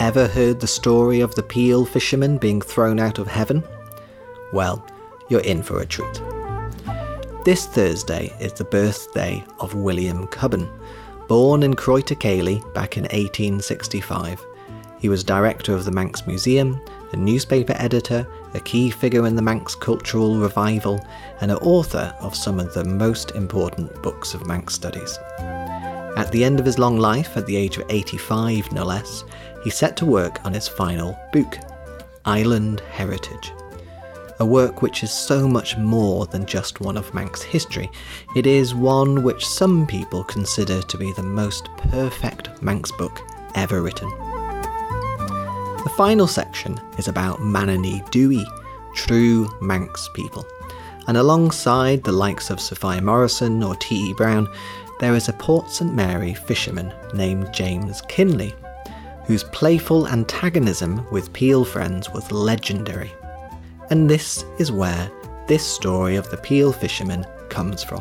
ever heard the story of the Peel fisherman being thrown out of heaven? Well, you're in for a treat. This Thursday is the birthday of William Cubbon, born in Croytacally back in 1865. He was director of the Manx Museum, a newspaper editor, a key figure in the Manx cultural revival, and an author of some of the most important books of Manx studies. At the end of his long life, at the age of 85 no less, he set to work on his final book, Island Heritage. A work which is so much more than just one of Manx history. It is one which some people consider to be the most perfect Manx book ever written. The final section is about Mananee Dewey, true Manx people. And alongside the likes of Sophia Morrison or T.E. Brown, there is a Port St Mary fisherman named James Kinley, whose playful antagonism with Peel friends was legendary. And this is where this story of the Peel fisherman comes from.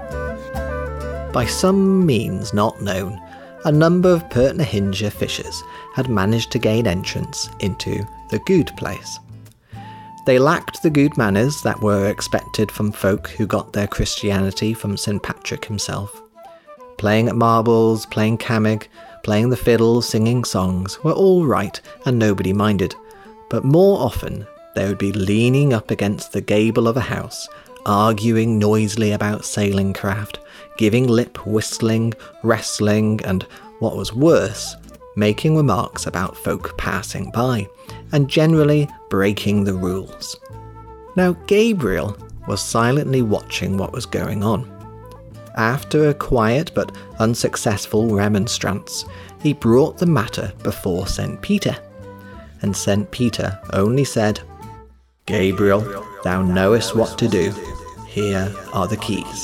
By some means not known, a number of Pertnahinja fishers had managed to gain entrance into the good place. They lacked the good manners that were expected from folk who got their Christianity from St Patrick himself. Playing at marbles, playing camig, playing the fiddle, singing songs were all right and nobody minded, but more often they would be leaning up against the gable of a house, arguing noisily about sailing craft, giving lip whistling, wrestling, and, what was worse, making remarks about folk passing by, and generally breaking the rules. Now Gabriel was silently watching what was going on. After a quiet but unsuccessful remonstrance, he brought the matter before St. Peter, and St. Peter only said, "Gabriel, thou knowest what to do. Here are the keys."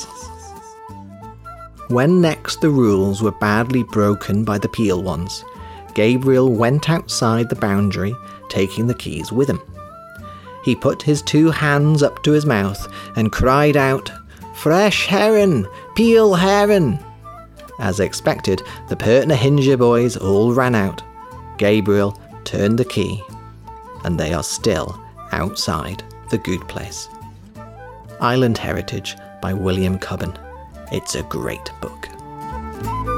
When next the rules were badly broken by the Peel ones, Gabriel went outside the boundary, taking the keys with him. He put his 2 hands up to his mouth and cried out, "Fresh herring! Peel herring!" As expected, the Pertnahinja boys all ran out. Gabriel turned the key, and they are still outside the good place. Island Heritage by William Cubbon. It's a great book.